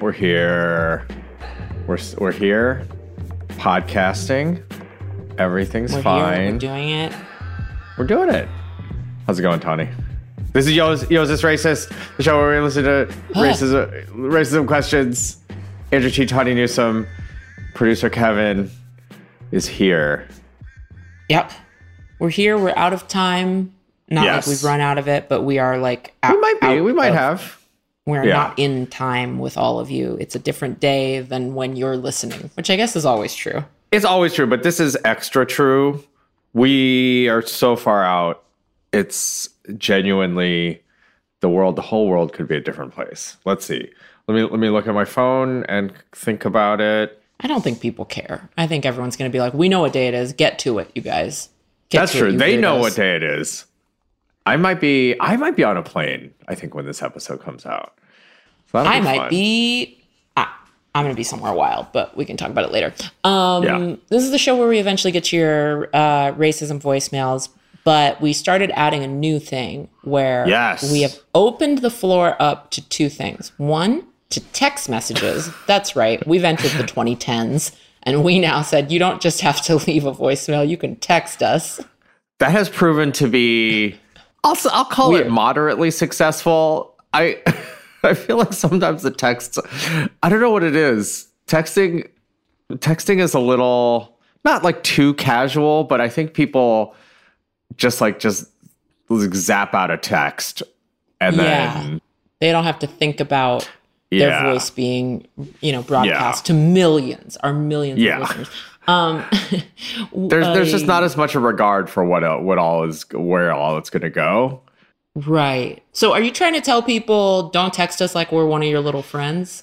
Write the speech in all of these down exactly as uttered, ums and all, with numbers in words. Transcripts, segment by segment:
We're here. We're we're here. Podcasting. Everything's we're fine. Here, we're doing it. We're doing it. How's it going, Tawny? This is Yo's, Yo's This Racist, the show where we listen to racism, racism questions. Andrew T. Tawny Newsome, producer Kevin is here. Yep. We're here. We're out of time. Not yes. like we've run out of it, but we are like out. We might be. We might of, have. We're yeah. not in time with all of you. It's a different day than when you're listening, which I guess is always true. It's always true, but this is extra true. We are so far out. It's genuinely the world, the whole world could be a different place. Let's see. Let me let me look at my phone and think about it. I don't think people care. I think everyone's going to be like, we know what day it is. Get to it, you guys. Get That's to true. It, they weirdos. know what day it is. I might be I might be on a plane, I think, when this episode comes out. So I be might fun. be I, I'm going to be somewhere wild, but we can talk about it later. Um, yeah. This is the show where we eventually get to your uh, racism voicemails, but we started adding a new thing where yes. we have opened the floor up to two things. One, to text messages. That's right. We've entered the twenty tens, and we now said you don't just have to leave a voicemail. You can text us. That has proven to be, I'll, I'll call Weird. it moderately successful. I I feel like sometimes the texts, I don't know what it is. Texting, texting is a little, not like too casual, but I think people just like, just zap out a text and yeah. then. They don't have to think about their Yeah. voice being, you know, broadcast Yeah. to millions, our millions Yeah. of listeners. Um, there's there's just I- not as much a regard for what el- what all is where all it's gonna go. Right. So are you trying to tell people don't text us like we're one of your little friends?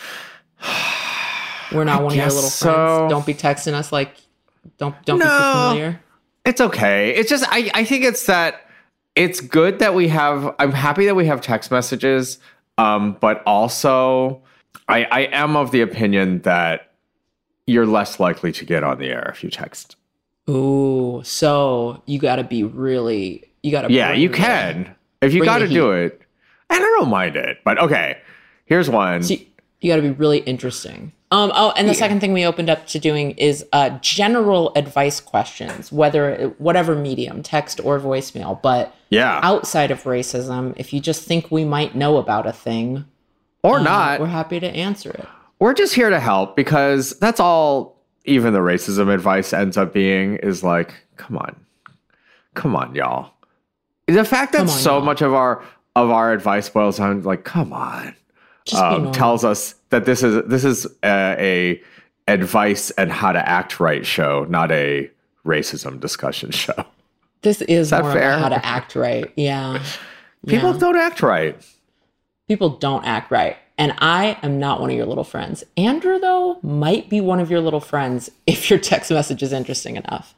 We're not I one of your guess little so. friends. Don't be texting us like don't don't be too No. familiar. It's okay. It's just I I think it's that it's good that we have. I'm happy that we have text messages. Um, but also I I am of the opinion that you're less likely to get on the air if you text. Ooh, so you got to be really you got to Yeah, you can. If you bring got to the do heat. it. And I don't mind it. But okay. Here's one. So you, you got to be really interesting. Um, oh, and the Yeah. second thing we opened up to doing is uh, general advice questions, whether whatever medium, text or voicemail. But Yeah. outside of racism, if you just think we might know about a thing, Or uh, not. we're happy to answer it. We're just here to help because that's all even the racism advice ends up being is like, come on. Come on, y'all. The fact that Come on, so y'all. much of our of our advice boils down to like, come on, Just be um, normal. tells us that this is this is a, a advice and how to act right show, not a racism discussion show. This is that more fair? about how to act right. Yeah. People Yeah. don't act right. People don't act right. And I am not one of your little friends. Andrew, though, might be one of your little friends if your text message is interesting enough.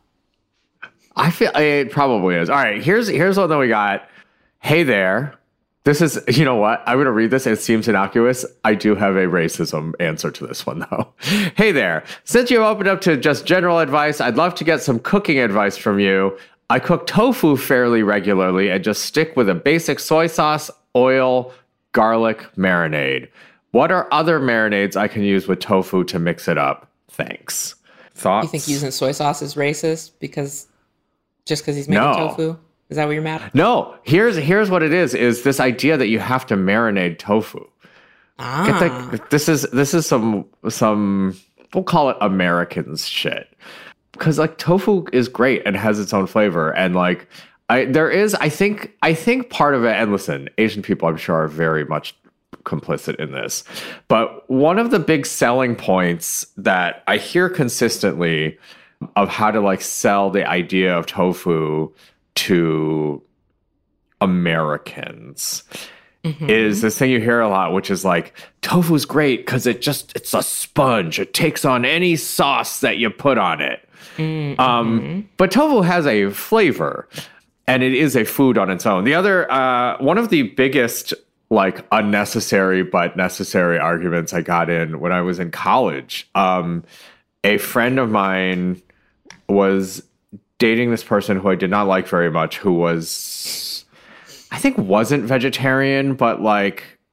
I feel it probably is. All right, here's here's one that we got. Hey there. This is, you know what? I'm going to read this. It seems innocuous. I do have a racism answer to this one, though. Hey there. Since you've opened up to just general advice, I'd love to get some cooking advice from you. I cook tofu fairly regularly and just stick with a basic soy sauce, oil, garlic marinade. What are other marinades I can use with tofu to mix it up? Thanks. Thoughts? You think using soy sauce is racist because just because he's making No. tofu? Is that what you're mad at? No, here's here's what it is: is this idea that you have to marinate tofu. Ah. Get the, this is this is some some we'll call it Americans shit, because like tofu is great and has its own flavor, and like I there is I think I think part of it. And listen, Asian people I'm sure are very much complicit in this, but one of the big selling points that I hear consistently of how to like sell the idea of tofu to Americans mm-hmm. is this thing you hear a lot, which is like, tofu's great because it just, it's a sponge. It takes on any sauce that you put on it. Mm-hmm. Um, but tofu has a flavor and it is a food on its own. The other, uh, one of the biggest like unnecessary but necessary arguments I got in when I was in college, um, a friend of mine was dating this person who I did not like very much, who was, I think wasn't vegetarian, but like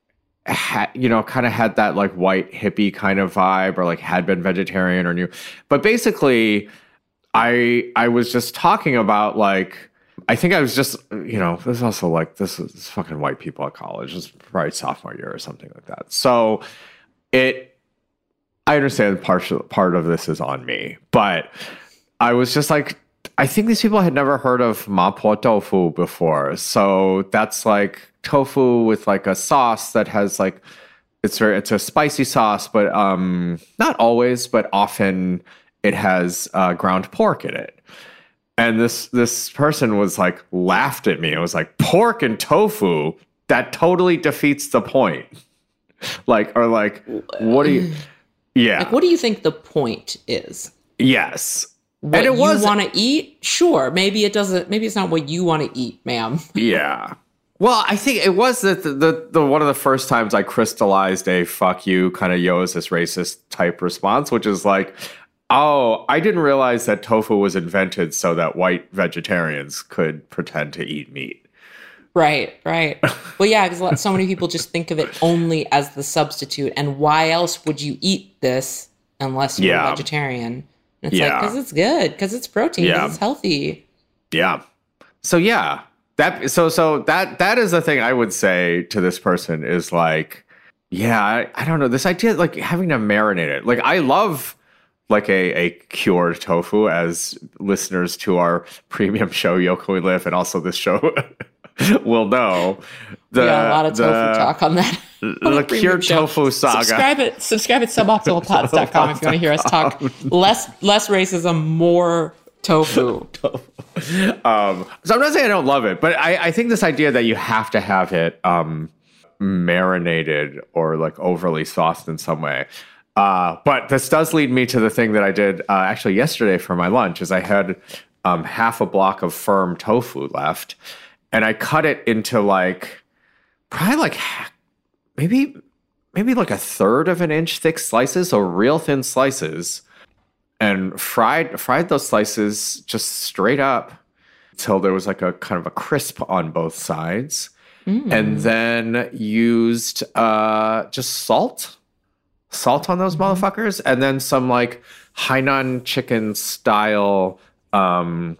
had, you know, kind of had that like white hippie kind of vibe, or like had been vegetarian or knew. But basically, I I was just talking about like, I think I was just, you know, there's also like this is fucking white people at college. It's probably sophomore year or something like that. So it, I understand partial part of this is on me, but I was just like, I think these people had never heard of mapo tofu before. So that's like tofu with like a sauce that has like, it's very, it's a spicy sauce, but um, not always, but often it has uh, ground pork in it. And this this person was like, laughed at me. It was like, pork and tofu, that totally defeats the point. Like, or like, what do you, yeah. Like, what do you think the point is? Yes. What and it you was, want to eat? Sure. Maybe it doesn't, maybe it's not what you want to eat, ma'am. Yeah. Well, I think it was the, the, the, the one of the first times I crystallized a fuck you kind of yo, is this racist type response, which is like, oh, I didn't realize that tofu was invented so that white vegetarians could pretend to eat meat. Right, right. Well, yeah, because so many people just think of it only as the substitute. And why else would you eat this unless you're yeah. a vegetarian? And it's yeah. like, because it's good, because it's protein, because yeah. it's healthy. Yeah. So, yeah. That so so that that is the thing I would say to this person is like, yeah, I, I don't know. This idea of like having to marinate it. Like, I love like a, a cured tofu, as listeners to our premium show, Yoko We Live, and also this show will know. The, yeah, a lot of tofu the, talk on that. On the cured tofu saga. Subscribe at subscribe at suboptimal pods dot com if you want to hear us talk less less racism, more tofu. um, so I'm not saying I don't love it, but I, I think this idea that you have to have it um, marinated or like overly sauced in some way. Uh, but this does lead me to the thing that I did uh, actually yesterday for my lunch, is I had um, half a block of firm tofu left, and I cut it into like probably like maybe maybe like a third of an inch thick slices, so real thin slices, and fried fried those slices just straight up until there was like a kind of a crisp on both sides, mm. and then used uh, just salt. Salt on those mm-hmm. motherfuckers, and then some like Hainan chicken style um,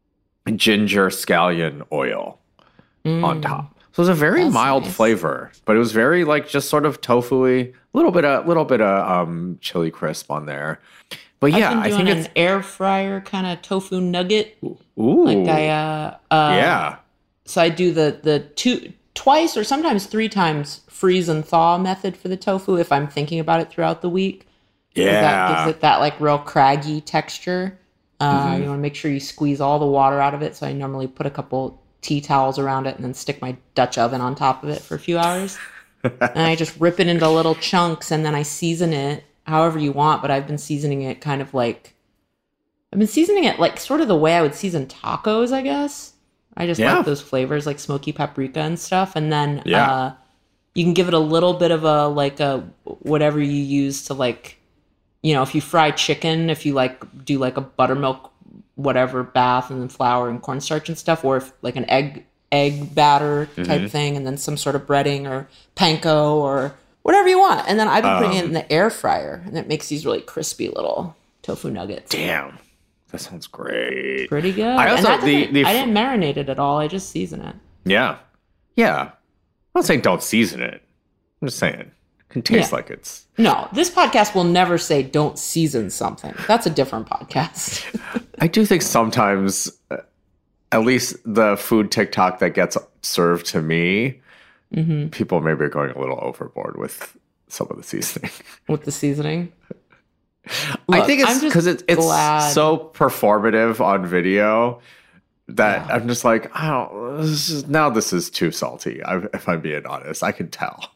ginger scallion oil mm. on top. So it was a very That's mild nice. flavor, but it was very like just sort of tofu-y, a little bit of little bit of um, chili crisp on there. But yeah, I've been doing I think an air fryer kind of tofu nugget. Ooh, like I uh, uh, yeah. So I do the the two. Twice or sometimes three times freeze and thaw method for the tofu if I'm thinking about it throughout the week. Yeah. That gives it that like real craggy texture. Uh, mm-hmm. You want to make sure you squeeze all the water out of it. So I normally put a couple tea towels around it and then stick my Dutch oven on top of it for a few hours. And I just rip it into little chunks and then I season it however you want. But I've been seasoning it kind of like, I've been seasoning it like sort of the way I would season tacos, I guess. I just yeah. like those flavors like smoky paprika and stuff. And then yeah. uh, you can give it a little bit of a, like a, whatever you use to like, you know, if you fry chicken, if you like do like a buttermilk, whatever bath and then flour and cornstarch and stuff, or if like an egg, egg batter type mm-hmm. thing, and then some sort of breading or panko or whatever you want. And then I've been um, putting it in the air fryer and it makes these really crispy little tofu nuggets. Damn. That sounds great. Pretty good. I also and the, the I didn't marinate it at all. I just season it. Yeah, yeah. I'm not saying don't season it. I'm just saying it can taste yeah. like it's. No, this podcast will never say don't season something. That's a different podcast. I do think sometimes, uh, at least the food TikTok that gets served to me, mm-hmm. people maybe are going a little overboard with some of the seasoning. With the seasoning. Look, I think it's because it's, it's so performative on video that yeah. I'm just like, I don't, this is, now this is too salty. I, if I'm being honest, I can tell.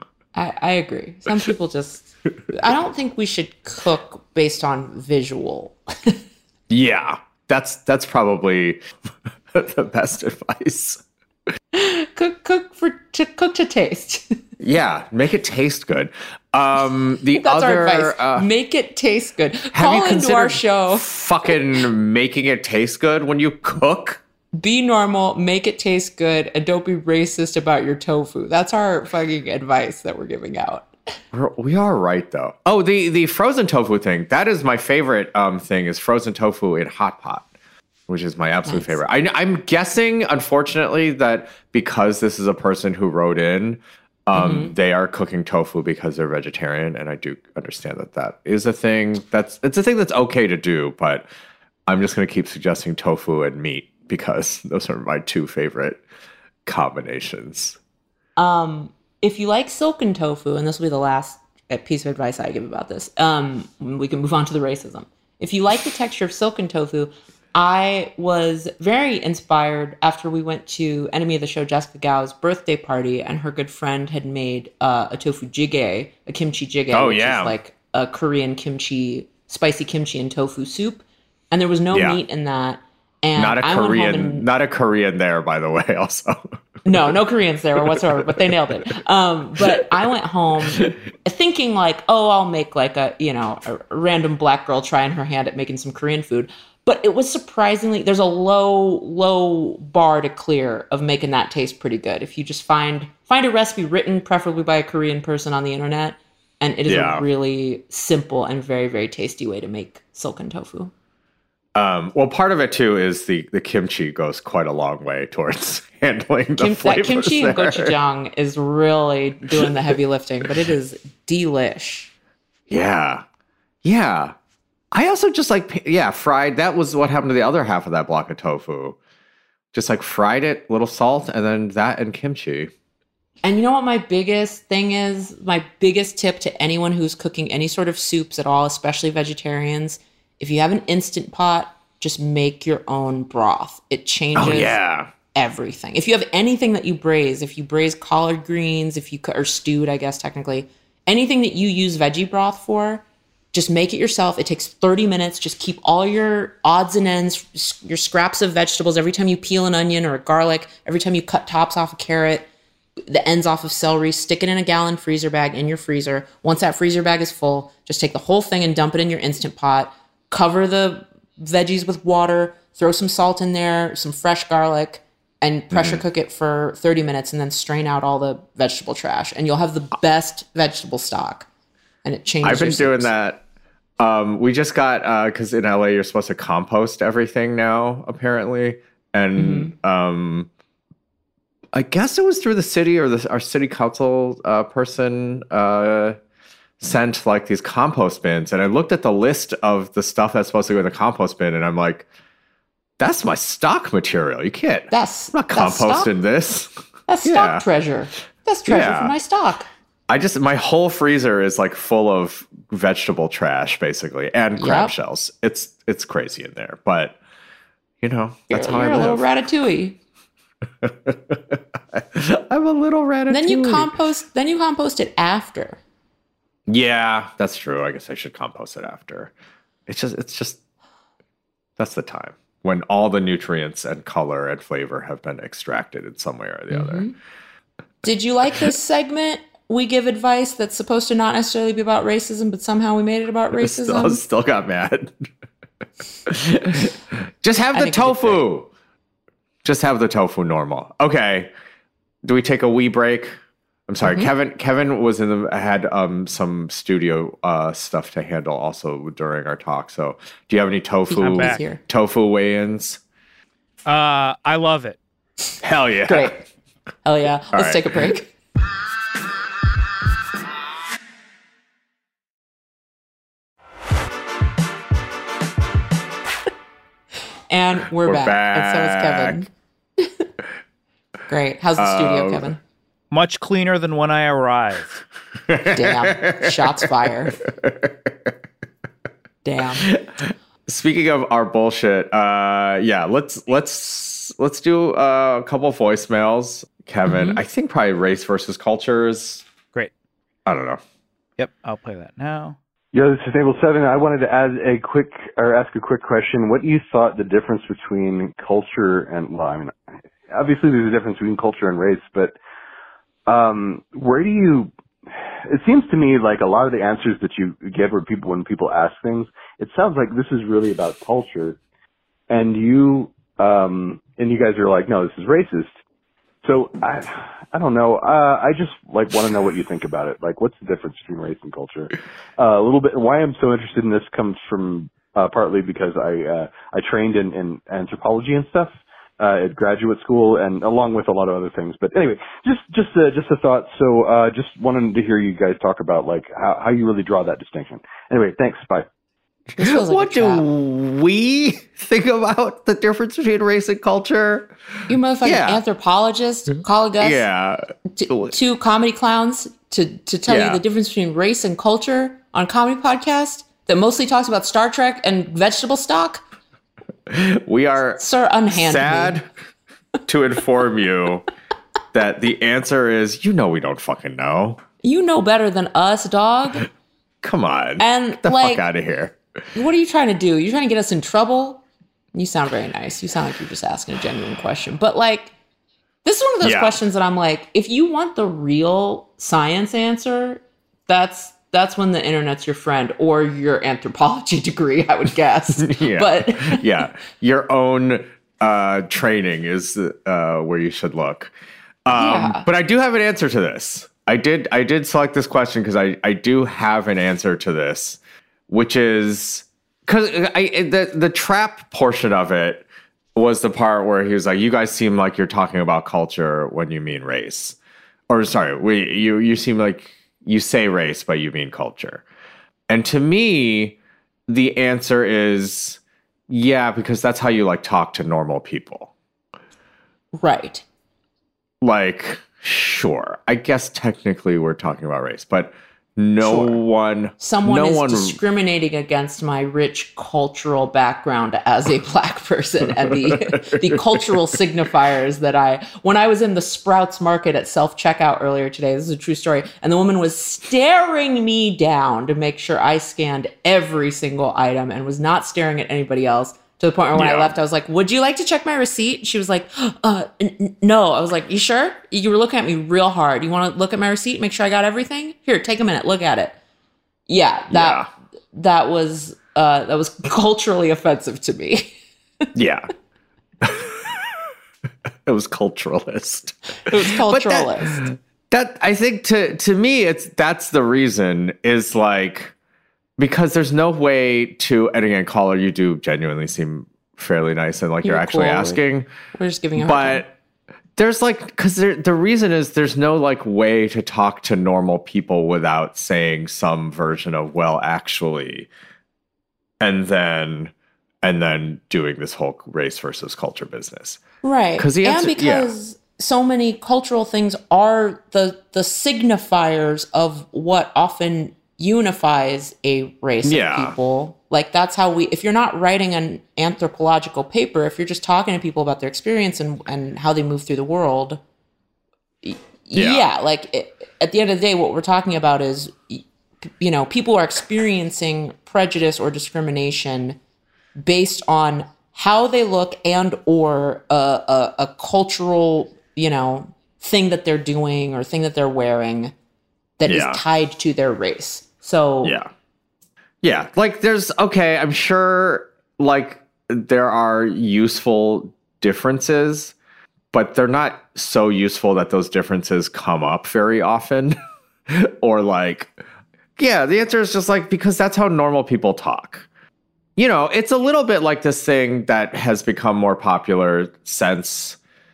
I, I agree. Some people just, I don't think we should cook based on visual. Yeah, that's, that's probably the best advice. Cook, cook for, to cook to taste. Yeah, make it taste good. Um, the That's other, our advice. Uh, make it taste good. Call into our show. Fucking making it taste good when you cook. Be normal, make it taste good, and don't be racist about your tofu. That's our fucking advice that we're giving out. We're, we are right, though. Oh, the, the frozen tofu thing. That is my favorite um, thing is frozen tofu in hot pot, which is my absolute nice. favorite. I, I'm guessing, unfortunately, that because this is a person who wrote in, um, mm-hmm. they are cooking tofu because they're vegetarian. And I do understand that that is a thing. That's It's a thing that's okay to do, but I'm just going to keep suggesting tofu and meat because those are my two favorite combinations. Um, if you like silken tofu, and this will be the last piece of advice I give about this, um, we can move on to the racism. If you like the texture of silken tofu, I was very inspired after we went to enemy of the show Jessica Gao's birthday party, and her good friend had made uh, a tofu jjigae, a kimchi jjigae, oh, which yeah. is like a Korean kimchi, spicy kimchi and tofu soup. And there was no yeah. meat in that. And not a I Korean, and, not a Korean there, by the way, also. no, no Koreans there whatsoever, but they nailed it. Um, but I went home thinking like, oh, I'll make like a, you know, a random black girl trying her hand at making some Korean food. But it was surprisingly, there's a low, low bar to clear of making that taste pretty good. If you just find, find a recipe written preferably by a Korean person on the internet, and it is yeah. a really simple and very, very tasty way to make silken tofu. Um, well, part of it too is the, the kimchi goes quite a long way towards handling the Kim, flavors. That kimchi there. and gochujang is really doing the heavy lifting, but it is delish. Yeah, yeah. I also just like yeah fried. That was what happened to the other half of that block of tofu. Just like fried it, little salt, and then that and kimchi. And you know what my biggest thing is? My biggest tip to anyone who's cooking any sort of soups at all, especially vegetarians. If you have an Instant Pot, just make your own broth. It changes oh, yeah. everything. If you have anything that you braise, if you braise collard greens, if you or stewed, I guess technically, anything that you use veggie broth for, just make it yourself. It takes thirty minutes. Just keep all your odds and ends, your scraps of vegetables. Every time you peel an onion or a garlic, every time you cut tops off a carrot, the ends off of celery, stick it in a gallon freezer bag in your freezer. Once that freezer bag is full, just take the whole thing and dump it in your Instant Pot. Cover the veggies with water, throw some salt in there, some fresh garlic, and pressure mm. cook it for thirty minutes, and then strain out all the vegetable trash. And you'll have the best vegetable stock. And it changes. I've been your doing soups. that. Um, we just got, because uh, in L A you're supposed to compost everything now, apparently. And mm-hmm. um, I guess it was through the city or the, our city council uh, person uh sent like these compost bins, and I looked at the list of the stuff that's supposed to go in the compost bin, and I'm like, that's my stock material. You can't. That's I'm not that's composting stock, this. That's yeah. stock treasure. That's treasure yeah. for my stock. I just my whole freezer is like full of vegetable trash, basically, and crab yep. shells. It's it's crazy in there, but you know that's you're, how you're I live. You're a little ratatouille. I'm a little ratatouille. Then you compost. Then you compost it after. Yeah, that's true. I guess I should compost it after. It's just, it's just, that's the time when all the nutrients and color and flavor have been extracted in some way or the mm-hmm. other. Did you like this segment? We give advice that's supposed to not necessarily be about racism, but somehow we made it about racism. Still, still got mad. Just have the tofu. Just have the tofu normal. Okay. Do we take a wee break? I'm sorry, mm-hmm. Kevin. Kevin was in the had um, some studio uh, stuff to handle also during our talk. So, do you have any tofu tofu weigh-ins? Uh, I love it. Hell yeah! Great. Hell yeah! All Let's right. take a break. And we're, we're back. back. And so is Kevin. Great. How's the studio, um, Kevin? Much cleaner than when I arrived. Damn. Shots fired. Damn. Speaking of our bullshit, uh, yeah, let's let's let's do uh, a couple voicemails, Kevin. Mm-hmm. I think probably race versus cultures. Great. I don't know. Yep, I'll play that now. Yo, this is Table Seven. I wanted to add a quick or ask a quick question. What you thought the difference between culture and well, I mean, obviously there's a difference between culture and race, but um, where do you? It seems to me like a lot of the answers that you give or people when people ask things, it sounds like this is really about culture. And you Um, and you guys are like, no, this is racist. So I, I don't know. Uh, I just like want to know what you think about it. Like, what's the difference between race and culture? Uh, a little bit. Why I'm so interested in this comes from uh, partly because I uh, I trained in, in anthropology and stuff uh, at graduate school, and along with a lot of other things. But anyway, just just uh, just a thought. So uh, just wanted to hear you guys talk about like how, how you really draw that distinction. Anyway, thanks. Bye. This feels like What a trap. do we think about the difference between race and culture? You motherfucking Yeah. anthropologist calling us Yeah. t- two comedy clowns to, to tell Yeah. you the difference between race and culture on a comedy podcast that mostly talks about Star Trek and vegetable stock? We are Sir, unhand sad me. to inform you that the answer is, you know, we don't fucking know. You know better than us, dog. Come on. And, Get the like- fuck out of here. What are you trying to do? You're trying to get us in trouble? You sound very nice. You sound like you're just asking a genuine question. But like, this is one of those Yeah. questions that I'm like, if you want the real science answer, that's that's when the internet's your friend, or your anthropology degree, I would guess. Yeah. But Yeah. Your own uh, training is uh, where you should look. Um, Yeah. But I do have an answer to this. I did I did select this question because I, I do have an answer to this, which is because I the the trap portion of it was the part where he was like, "You guys seem like you're talking about culture when you mean race," or sorry, we you you seem like you say race but you mean culture. And to me, the answer is yeah, because that's how you like talk to normal people. right. Like, sure, I guess technically we're talking about race, but no Sure. one, Someone no is one, discriminating against my rich cultural background as a black person and the the cultural signifiers that I when I was in the Sprouts Market at self-checkout earlier today, this is a true story, and the woman was staring me down to make sure I scanned every single item and was not staring at anybody else. To the point where when I Yeah. left, I was like, would you like to check my receipt? She was like, uh, n- n- no. I was like, you sure? You were looking at me real hard. You want to look at my receipt, make sure I got everything? Here, take a minute, look at it. Yeah, that that was uh, that was culturally offensive to me. yeah. It was culturalist. It was But that- culturalist. That I think to to me, it's that's the reason is like because there's no way to, and again, caller, you do genuinely seem fairly nice and like you're, You're actually cool. asking, We're just giving you a hard time. but there's like because the reason is there's no like way to talk to normal people without saying some version of well actually, and then and then doing this whole race versus culture business. Right. 'Cause the answer- and because so many cultural things are the the signifiers of what often unifies a race Yeah. of people. Like that's how we if you're not writing an anthropological paper, if you're just talking to people about their experience and and how they move through the world, y- Yeah. yeah, like it, at the end of the day what we're talking about is y- you know, people are experiencing prejudice or discrimination based on how they look and or a, a, a cultural, you know, thing that they're doing or thing that they're wearing that Yeah. is tied to their race. So Yeah. Yeah. Like there's okay, I'm sure like there are useful differences, but they're not so useful that those differences come up very often. Or like, yeah, the answer is just like because that's how normal people talk. You know, it's a little bit like this thing that has become more popular since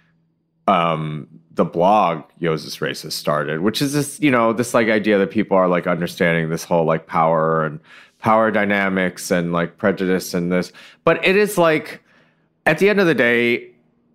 um the blog Yosis Racist started, which is this, you know, this like idea that people are like understanding this whole like power and power dynamics and like prejudice and this. But it is like at the end of the day,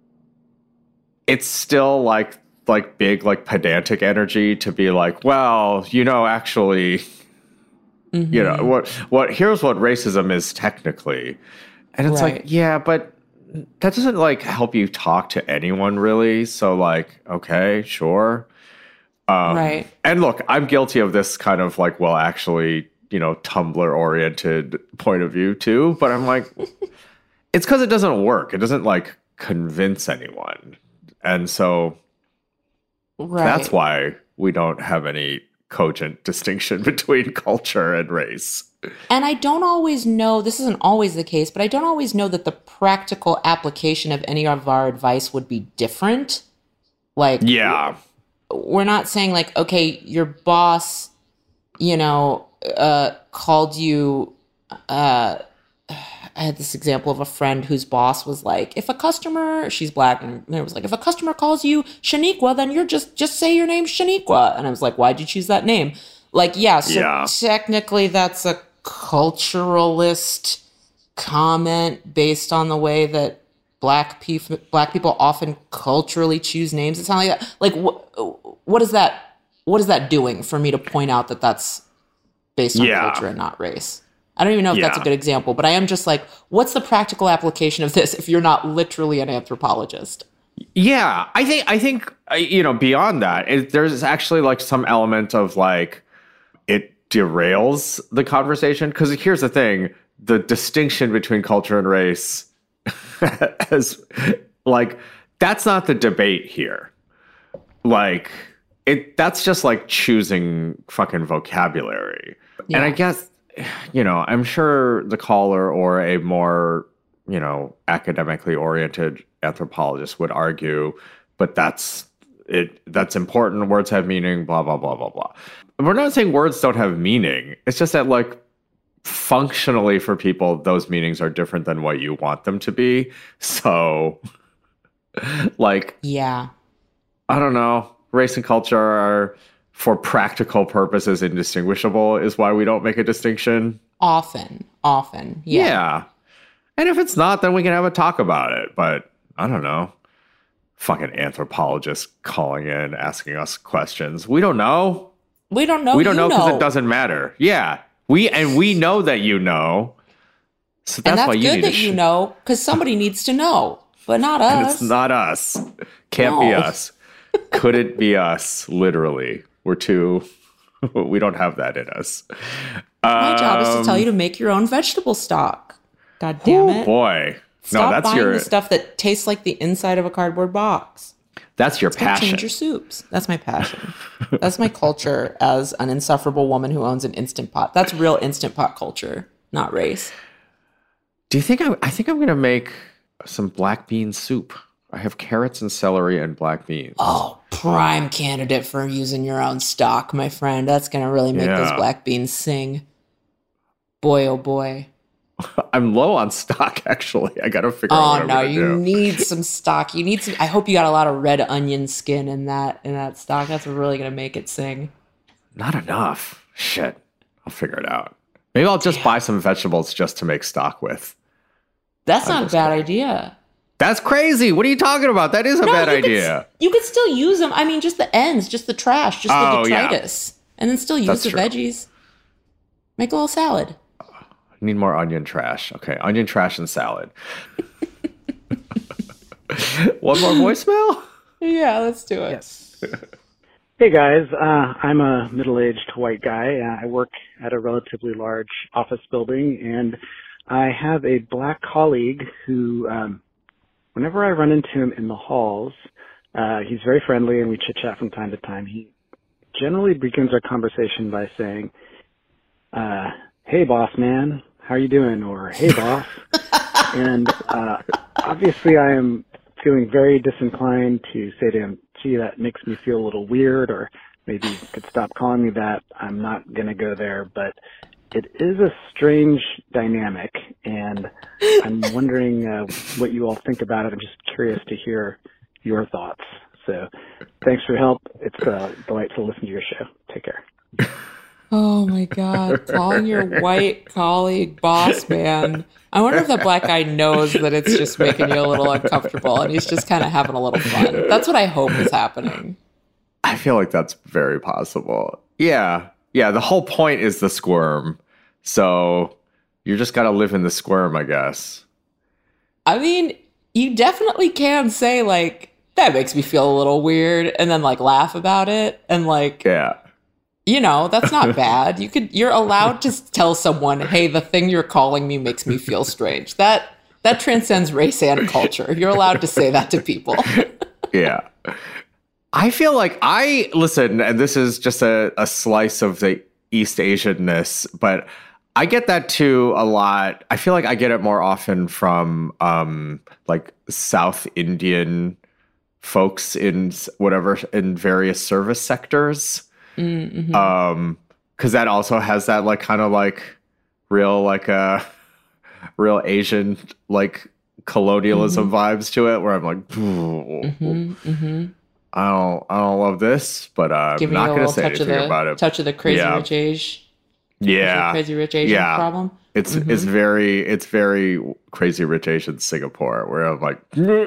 it's still like like big like pedantic energy to be like, well, you know, actually, mhm. you know, what what here's what racism is technically. And it's Right. like, yeah, but that doesn't like help you talk to anyone really. So like, okay, sure. Um, Right. And look, I'm guilty of this kind of like, well, actually, you know, Tumblr oriented point of view too. But I'm like, it's because it doesn't work. It doesn't like convince anyone. And so Right. that's why we don't have any cogent distinction between culture and race. And I don't always know, this isn't always the case, but I don't always know that the practical application of any of our advice would be different. Like, Yeah. we're not saying like, okay, your boss, you know, uh, called you, uh, I had this example of a friend whose boss was like, if a customer, she's black, and it was like, if a customer calls you Shaniqua, then you're just, just say your name's Shaniqua. And I was like, why'd you choose that name? Like, yeah, so Yeah. technically that's a culturalist comment based on the way that black people, black people often culturally choose names. It's not like that. Like, wh- what is that, what is that doing for me to point out that that's based on Yeah. culture and not race? I don't even know if that's a Yeah. good example, but I am just like, what's the practical application of this if you're not literally an anthropologist? Yeah, I think I think uh, you know, beyond that, it, there's actually like some element of like it derails the conversation, because here's the thing: the distinction between culture and race, as like that's not the debate here. Like it, that's just like choosing fucking vocabulary, Yeah. and I guess. You know, I'm sure the caller or a more, you know, academically oriented anthropologist would argue, but that's it. That's important. Words have meaning, blah, blah, blah, blah, blah. We're not saying words don't have meaning. It's just that, like, functionally for people, those meanings are different than what you want them to be. So, like, Yeah. I don't know. Race and culture are, for practical purposes, indistinguishable, is why we don't make a distinction. Often. Often. Yeah. Yeah. And if it's not, then we can have a talk about it. But I don't know. Fucking anthropologists calling in, asking us questions. We don't know. We don't know. we don't you know because know. it doesn't matter. Yeah. We and we know that you know. So that's, And that's why you good need that to you sh- know, because somebody needs to know, but not And us. it's not us. Can't be No. us. Couldn't be us, literally. We're too we don't have that in us. My job is to tell Um, you to make your own vegetable stock. God damn Oh it. boy. Stop no, that's buying your the stuff that tastes like the inside of a cardboard box. that's your Go passion. change your soups. That's my passion. That's my culture as an insufferable woman who owns an Instant Pot. That's real Instant Pot culture, not race. Do you think I I think I'm gonna make some black bean soup? I have carrots and celery and black beans. Oh, prime candidate for using your own stock, my friend. That's going to really make those Yeah. black beans sing. Boy, oh boy. I'm low on stock, actually. I gotta figure out Oh what I'm no, gonna you do. need some stock. You need some. I hope you got a lot of red onion skin in that in that stock. That's really gonna make it sing. Not enough. Shit. I'll figure it out. Maybe I'll just buy some vegetables just to make stock with. That's I'm not a just bad kidding. idea. That's crazy. What are you talking about? That is a No, bad you could idea. s- you could still use them. I mean, just the ends, just the trash, just Oh, the yeah. detritus, and then still use That's the true. veggies. Make a little salad. I need more onion trash. Okay, onion trash and salad. One more voicemail? Yeah, let's do it. Yes. Hey guys, uh, I'm a middle-aged white guy. Uh, I work at a relatively large office building, and I have a black colleague who, um, whenever I run into him in the halls, uh, he's very friendly and we chit-chat from time to time. He generally begins our conversation by saying, uh, hey boss man, how are you doing? Or hey boss. And uh, obviously I am feeling very disinclined to say to him, gee, that makes me feel a little weird, or maybe you could stop calling me that. I'm not going to go there, but it is a strange dynamic, and I'm wondering uh, what you all think about it. I'm just curious to hear your thoughts. So thanks for your help. It's a delight to listen to your show. Take care. Oh my God, calling your white colleague boss man. I wonder if that black guy knows that it's just making you a little uncomfortable and he's just kind of having a little fun. That's what I hope is happening. I feel like that's very possible. Yeah. Yeah. The whole point is the squirm. So you just got to live in the squirm, I guess. I mean, you definitely can say, like, that makes me feel a little weird, and then, like, laugh about it. And, like, Yeah. you know, that's not bad. You could, you're allowed to tell someone, hey, the thing you're calling me makes me feel strange. That, that transcends race and culture. You're allowed to say that to people. Yeah. I feel like I listen, and this is just a, a slice of the East Asianness, but I get that too a lot. I feel like I get it more often from um, like South Indian folks in s- whatever in various service sectors. Mm-hmm. Um, because that also has that like kind of like real like uh real Asian like colonialism vibes to it, where I'm like, Mm-hmm. Mm-hmm. I don't I don't love this, but uh, I'm Give me not a going to little say touch of anything the about it. touch of the crazy Yeah. rich age. Yeah, Crazy rich Asian Yeah. problem. it's Mhm. it's very it's very crazy rich Asian Singapore, where I'm like,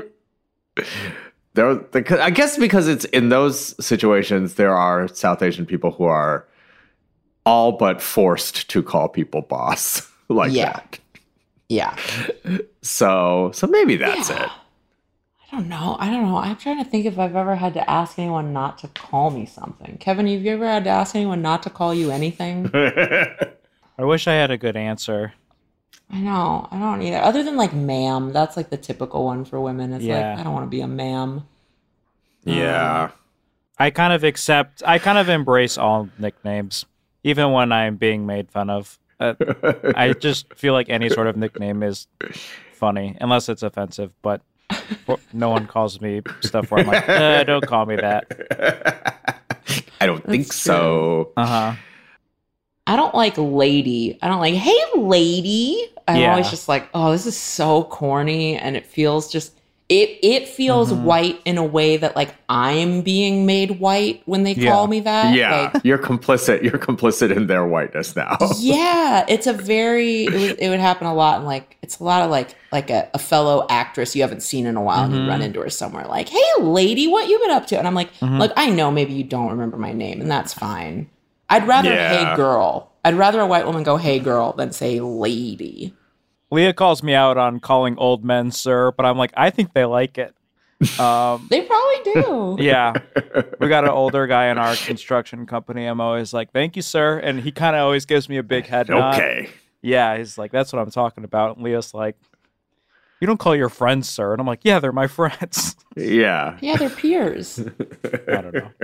there. Because I guess because it's in those situations, there are South Asian people who are all but forced to call people boss like Yeah. that. Yeah. So so maybe that's Yeah. I don't know. I don't know. I'm trying to think if I've ever had to ask anyone not to call me something. Kevin, have you ever had to ask anyone not to call you anything? it. I wish I had a good answer. I know. I don't either. Other than like ma'am, that's like the typical one for women. It's Yeah. like, I don't want to be a ma'am. Yeah. I kind of accept, I kind of embrace all nicknames, even when I'm being made fun of. Uh, I just feel like any sort of nickname is funny, unless it's offensive, but no one calls me stuff where I'm like, uh, don't call me that. I don't think That's so. Uh-huh. I don't like lady. I don't like, hey, lady. I'm Yeah. always just like, oh, this is so corny. And it feels just, it it feels Mhm. white in a way that like I'm being made white when they Yeah. call me that. Yeah, Like, you're complicit. You're complicit in their whiteness now. yeah, it's a very, it would, it would happen a lot. And like, it's a lot of like, like a, a fellow actress you haven't seen in a while and Mhm. you run into her somewhere like, hey, lady, what you been up to? And I'm like, Mhm. look, I know maybe you don't remember my name and that's fine. I'd rather, Yeah. hey, girl. I'd rather a white woman go, hey, girl, than say lady. Leah calls me out on calling old men sir, but I'm like, I think they like it. Um, They probably do. yeah, we got an older guy in our construction company. I'm always like, thank you, sir. And he kind of always gives me a big head nod. Okay. Yeah, he's like, that's what I'm talking about. And Leah's like, you don't call your friends sir. And I'm like, yeah, they're my friends. Yeah. Yeah, they're peers. I don't know.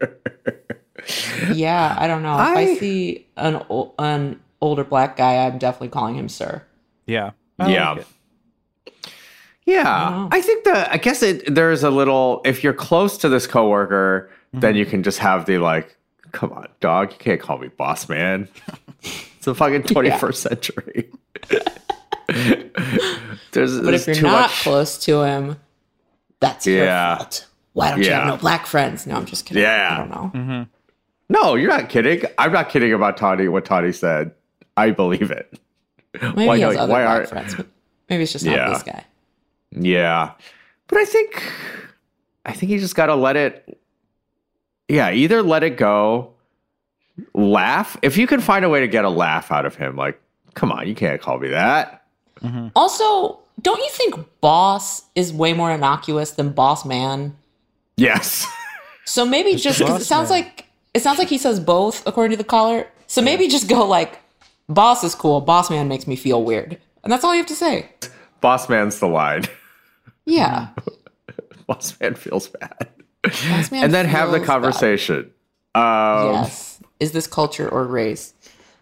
Yeah, I don't know. If I, I- see an ol- an older black guy, I'm definitely calling him sir. Yeah. I Yeah. like it. Yeah, know. I think that I guess it there's a little if you're close to this coworker, then you can just have the like, come on, dog, you can't call me boss man. It's the fucking twenty-first century. there's, But there's if you're too not much- close to him, that's your Yeah. fault. Why don't you have Yeah. no black friends? No, I'm just kidding. Yeah. I don't know. Mhm. No, you're not kidding. I'm not kidding about Toddy. What Toddy said, I believe it. Maybe Why he has don't- other why black are- friends. But maybe it's just Yeah. not this guy. Yeah. But I think I think you just got to let it Yeah, either let it go, laugh. If you can find a way to get a laugh out of him, like, come on, you can't call me that. Mhm. Also, don't you think boss is way more innocuous than boss man? Yes. So maybe just 'cause boss it sounds man. like it sounds like he says both according to the caller. So maybe just go like, boss is cool, boss man makes me feel weird, and that's all you have to say. Boss man's the line. Yeah, Boss man feels bad. boss man And then have the feels bad. conversation. Um, Yes, is this culture or race?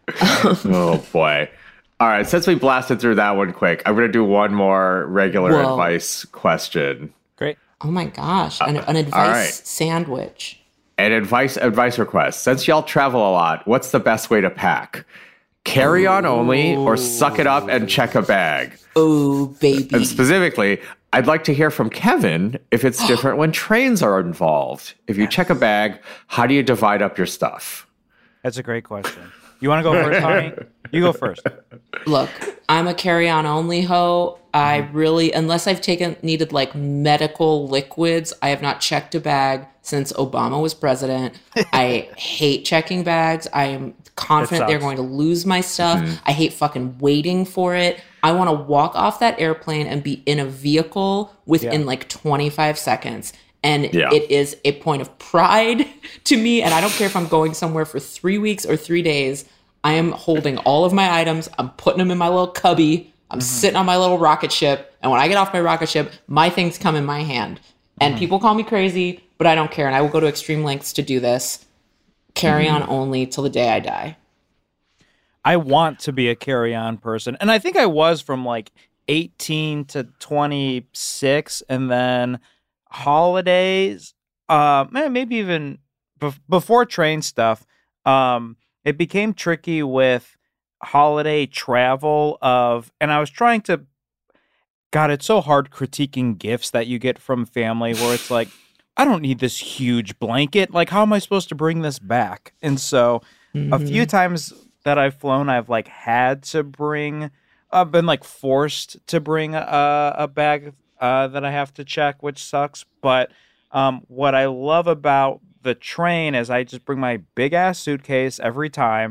Oh boy. All right, since we blasted through that one quick, I'm going to do one more regular Whoa. advice question. Great. Oh my gosh, an, an advice Uh, right. sandwich. An advice advice request. Since y'all travel a lot, what's the best way to pack? Carry on only or suck it up and check a bag? Oh baby, And specifically, I'd like to hear from Kevin if it's different when trains are involved. If you check a bag, how do you divide up your stuff? That's a great question. You want to go first, Tommy? You go first. look, I'm a carry-on only hoe. I really, unless I've taken needed like medical liquids, I have not checked a bag since Obama was president. I hate checking bags. I am confident they're sucks. going to lose my stuff. I hate fucking waiting for it. I want to walk off that airplane and be in a vehicle within Yeah. like twenty-five seconds. And Yeah. it is a point of pride to me. And I don't care if I'm going somewhere for three weeks or three days. I am holding all of my items. I'm putting them in my little cubby. I'm sitting on my little rocket ship. And when I get off my rocket ship, my things come in my hand. And people call me crazy, but I don't care. And I will go to extreme lengths to do this. Carry on only till the day I die. I want to be a carry-on person. And I think I was from like eighteen to twenty-six, and then holidays, uh, maybe even be- before train stuff, um, it became tricky with holiday travel of, and I was trying to, God, it's so hard critiquing gifts that you get from family where it's like, I don't need this huge blanket. Like, how am I supposed to bring this back? And so mm-hmm. a few times that I've flown, I've like had to bring, I've been like forced to bring a, a bag uh, that I have to check, which sucks. But um, what I love about the train is I just bring my big ass suitcase every time.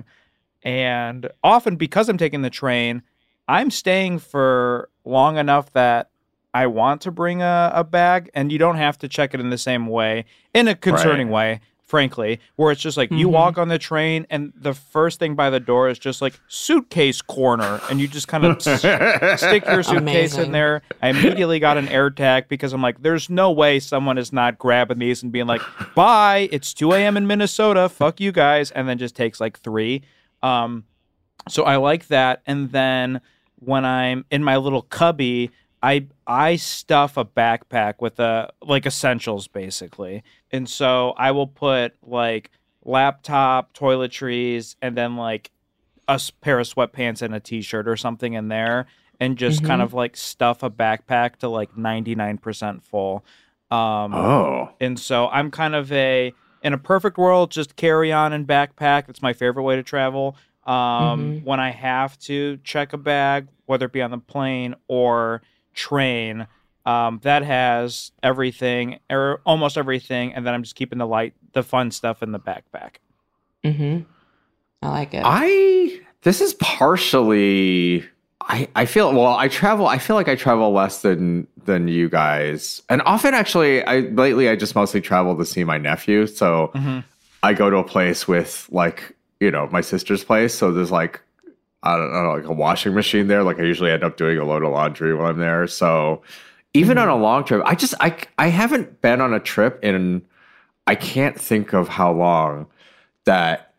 And often because I'm taking the train, I'm staying for long enough that I want to bring a, a bag, and you don't have to check it in the same way, in a concerning right. way, frankly, where it's just like mm-hmm. you walk on the train and the first thing by the door is just like suitcase corner, and you just kind of s- stick your suitcase Amazing. in there. I immediately got an air tag because I'm like, there's no way someone is not grabbing these and being like, bye, it's two a.m. in Minnesota, fuck you guys, and then just takes like three. Um, so I like that. And then when I'm in my little cubby, I I stuff a backpack with a like essentials basically, and so I will put like laptop, toiletries, and then like a s- pair of sweatpants and a t-shirt or something in there, and just mm-hmm. kind of like stuff a backpack to like ninety-nine percent full. Um, oh, and so I'm kind of a in a perfect world, just carry on and backpack. That's my favorite way to travel. Um, mm-hmm. When I have to check a bag, whether it be on the plane or train, um, that has everything or almost everything, and then I'm just keeping the light, the fun stuff in the backpack. Mm-hmm. I like it. I this is partially. I, I feel well. I travel. I feel like I travel less than than you guys, and often actually. I lately I just mostly travel to see my nephew. So mm-hmm. I go to a place with like you know my sister's place. So there's like. I don't know, like a washing machine there. Like I usually end up doing a load of laundry when I'm there. So even mm-hmm. on a long trip, I just, I, I haven't been on a trip in, I can't think of how long that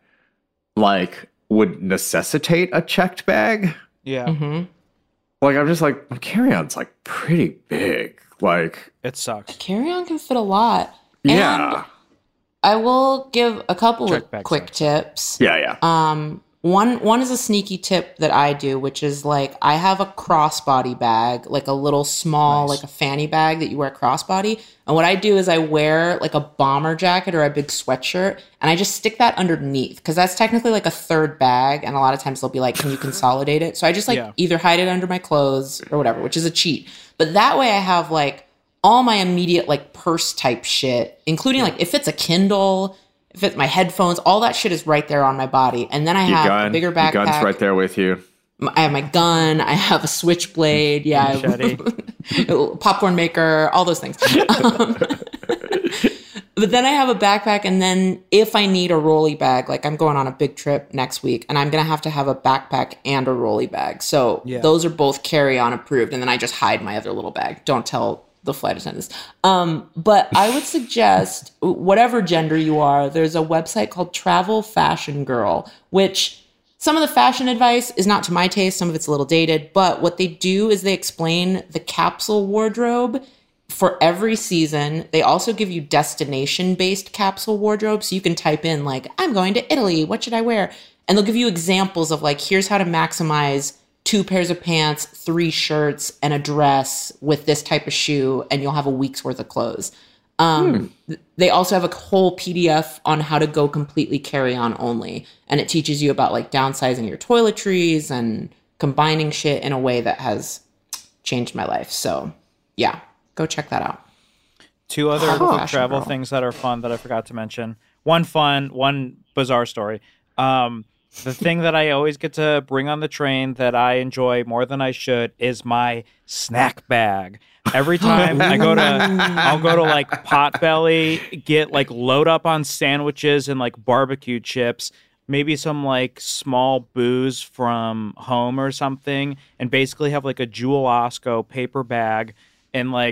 like would necessitate a checked bag. Yeah. Mm-hmm. Like, I'm just like, my carry-on's like pretty big. Like it sucks. Carry-on can fit a lot. Yeah. And I will give a couple Check of quick sucks. tips. Yeah. Yeah. Um, One one is a sneaky tip that I do, which is like I have a crossbody bag, like a little small, nice. like a fanny bag that you wear crossbody. And what I do is I wear like a bomber jacket or a big sweatshirt, and I just stick that underneath because that's technically like a third bag. And a lot of times they'll be like, "Can you consolidate it?" So I just like yeah. either hide it under my clothes or whatever, which is a cheat. But that way I have like all my immediate like purse type shit, including like if it's a Kindle. If it's my headphones, all that shit is right there on my body. And then I have gun, a bigger backpack. Your gun's right there with you. I have my gun. I have a switchblade. Yeah. Popcorn maker, all those things. Um, but then I have a backpack. And then if I need a rolly bag, like I'm going on a big trip next week and I'm going to have to have a backpack and a rolly bag. So yeah. those are both carry-on approved. And then I just hide my other little bag. Don't tell the flight attendants. Um, but I would suggest, whatever gender you are, there's a website called Travel Fashion Girl, which some of the fashion advice is not to my taste. Some of it's a little dated. But what they do is they explain the capsule wardrobe for every season. They also give you destination-based capsule wardrobe. So you can type in like, I'm going to Italy. What should I wear? And they'll give you examples of like, here's how to maximize two pairs of pants, three shirts, and a dress with this type of shoe, and you'll have a week's worth of clothes. Um, hmm. They also have a whole P D F on how to go completely carry-on only, and it teaches you about like downsizing your toiletries and combining shit in a way that has changed my life. So, yeah, go check that out. Two other quick travel girl. things that are fun that I forgot to mention. One fun, one bizarre story. Um, The thing that I always get to bring on the train that I enjoy more than I should is my snack bag. Every time I go to, I'll go to like Potbelly, get like load up on sandwiches and like barbecue chips, maybe some like small booze from home or something, and basically have like a Jewel Osco paper bag and like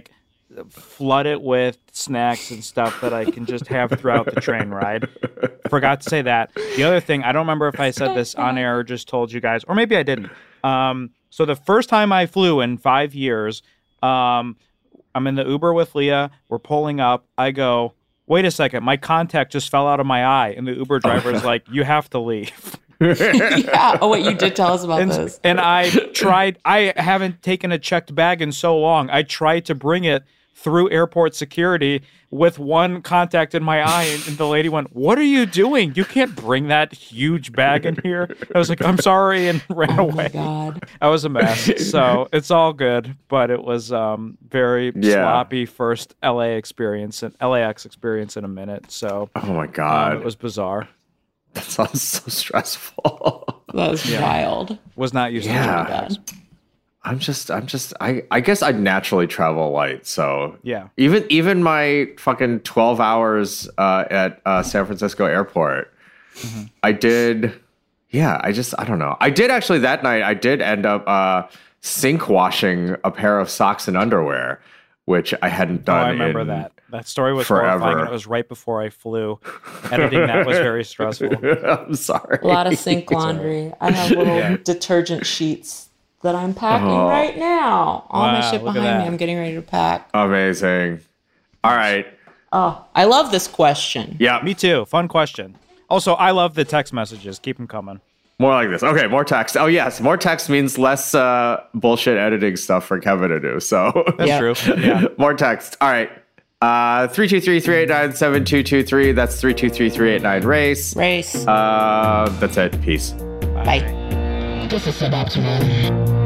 flood it with snacks and stuff that I can just have throughout the train ride. Forgot to say that. The other thing, I don't remember if I said this on air or just told you guys, or maybe I didn't. Um, so the first time I flew in five years, um, I'm in the Uber with Leah. We're pulling up. I go, wait a second, my contact just fell out of my eye. And the Uber driver is like, you have to leave. Yeah. Oh, wait, you did tell us about and, this. And I tried, I haven't taken a checked bag in so long. I tried to bring it through airport security with one contact in my eye. And, and the lady went, what are you doing? You can't bring that huge bag in here. I was like, I'm sorry, and ran Oh, away. my God. I was a mess. So it's all good, but it was um, very Yeah. sloppy first L A experience and L A X experience in a minute. So Oh my um, god, it was bizarre. that sounds so stressful. That was wild. Was not used Yeah. to jetpacks. I'm just, I'm just, I, I guess I naturally travel light. So Yeah. even, even my fucking twelve hours uh, at uh, San Francisco airport, Mm-hmm. I did. Yeah, I just, I don't know. I did actually that night. I did end up uh, sink washing a pair of socks and underwear, which I hadn't Oh, done. I remember in that. That story was forever. horrifying. And it was right before I flew. Editing that was very stressful. I'm sorry. A lot of sink laundry. I have little Yeah. detergent sheets that I'm packing Oh. right now. All my Wow, shit look at behind me. that. I'm getting ready to pack. Amazing. All right. Oh, I love this question. Yeah. Me too. Fun question. Also, I love the text messages. Keep them coming. More like this. Okay, more text. Oh, yes. More text means less uh, bullshit editing stuff for Kevin to do. So That's Yeah. true. Yeah. more text. All right. Uh, three two three, three eight nine, seven two two three. That's three two three, three eight nine race. Race. Uh, that's it. Peace. Bye. This is suboptimal.